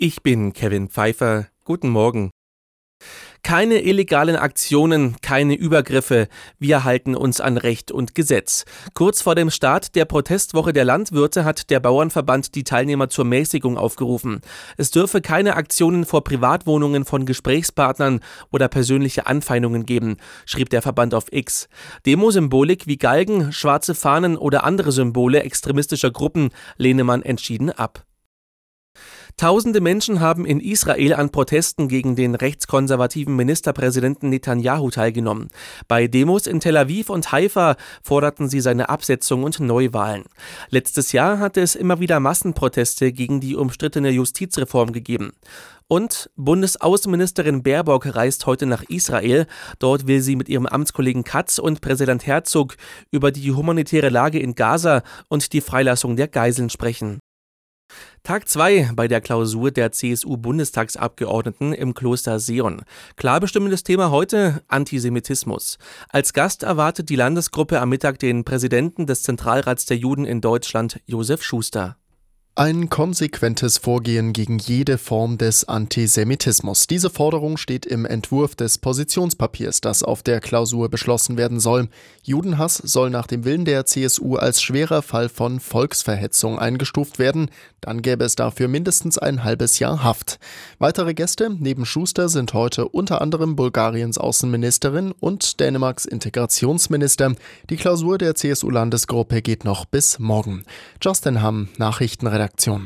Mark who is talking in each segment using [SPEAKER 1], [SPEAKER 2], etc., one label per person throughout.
[SPEAKER 1] Ich bin Kevin Pfeiffer. Guten Morgen. Keine illegalen Aktionen, keine Übergriffe. Wir halten uns an Recht und Gesetz. Kurz vor dem Start der Protestwoche der Landwirte hat der Bauernverband die Teilnehmer zur Mäßigung aufgerufen. Es dürfe keine Aktionen vor Privatwohnungen von Gesprächspartnern oder persönliche Anfeindungen geben, schrieb der Verband auf X. Demosymbolik wie Galgen, schwarze Fahnen oder andere Symbole extremistischer Gruppen lehne man entschieden ab. Tausende Menschen haben in Israel an Protesten gegen den rechtskonservativen Ministerpräsidenten Netanyahu teilgenommen. Bei Demos in Tel Aviv und Haifa forderten sie seine Absetzung und Neuwahlen. Letztes Jahr hatte es immer wieder Massenproteste gegen die umstrittene Justizreform gegeben. Und Bundesaußenministerin Baerbock reist heute nach Israel. Dort will sie mit ihrem Amtskollegen Katz und Präsident Herzog über die humanitäre Lage in Gaza und die Freilassung der Geiseln sprechen. Tag 2 bei der Klausur der CSU-Bundestagsabgeordneten im Kloster Seeon. Klar bestimmendes Thema heute: Antisemitismus. Als Gast erwartet die Landesgruppe am Mittag den Präsidenten des Zentralrats der Juden in Deutschland, Josef Schuster.
[SPEAKER 2] Ein konsequentes Vorgehen gegen jede Form des Antisemitismus. Diese Forderung steht im Entwurf des Positionspapiers, das auf der Klausur beschlossen werden soll. Judenhass soll nach dem Willen der CSU als schwerer Fall von Volksverhetzung eingestuft werden. Dann gäbe es dafür mindestens ein halbes Jahr Haft. Weitere Gäste neben Schuster sind heute unter anderem Bulgariens Außenministerin und Dänemarks Integrationsminister. Die Klausur der CSU-Landesgruppe geht noch bis morgen. Justin Hamm, Nachrichtenredaktion.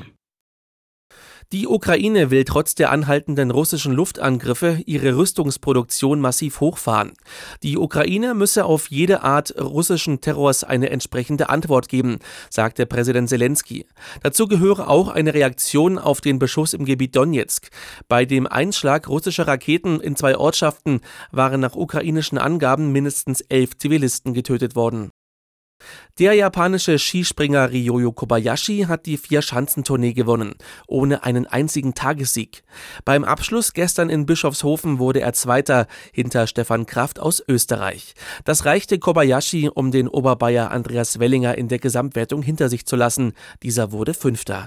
[SPEAKER 1] Die Ukraine will trotz der anhaltenden russischen Luftangriffe ihre Rüstungsproduktion massiv hochfahren. Die Ukraine müsse auf jede Art russischen Terrors eine entsprechende Antwort geben, sagte Präsident Selenskyj. Dazu gehöre auch eine Reaktion auf den Beschuss im Gebiet Donezk. Bei dem Einschlag russischer Raketen in 2 Ortschaften waren nach ukrainischen Angaben mindestens 11 Zivilisten getötet worden. Der japanische Skispringer Ryoyo Kobayashi hat die Vierschanzentournee gewonnen, ohne einen einzigen Tagessieg. Beim Abschluss gestern in Bischofshofen wurde er Zweiter hinter Stefan Kraft aus Österreich. Das reichte Kobayashi, um den Oberbayer Andreas Wellinger in der Gesamtwertung hinter sich zu lassen. Dieser wurde Fünfter.